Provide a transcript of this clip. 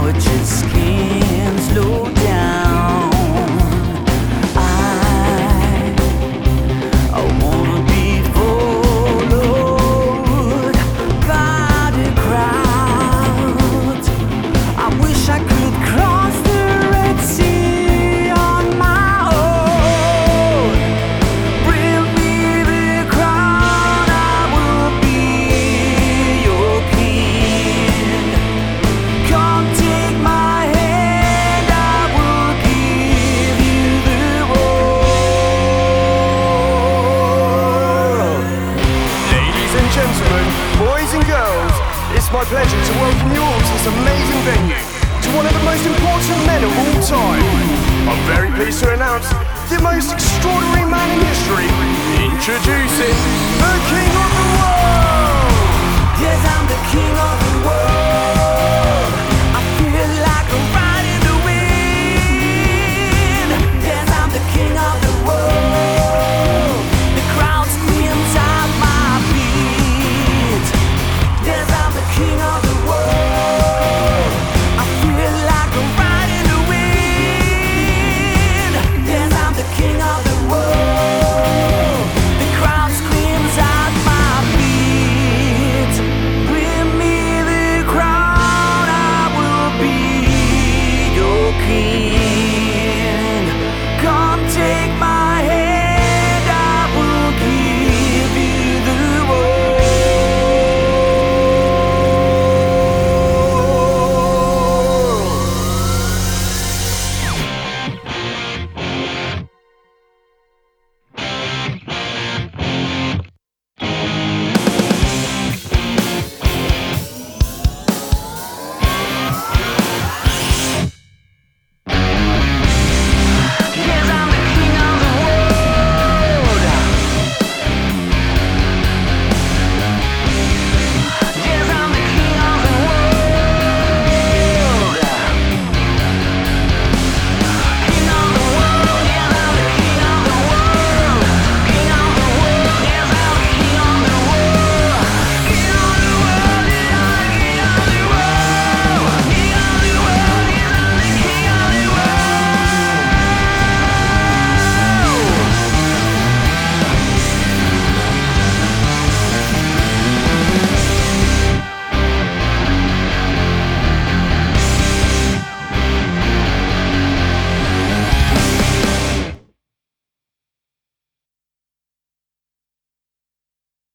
but your skin slow down. I wanna be followed by the crowd. I wish I could cross the Red Sea on my own. Bring me the crown, I will be your king. Come take my hand, I will give you the world. Ladies and gentlemen, boys and girls, it's my pleasure to welcome you all to this amazing venue, to one of the most important men of all time. I'm very pleased to announce the most extraordinary man in history, introducing the King of the World! Yes, I'm the king of the world.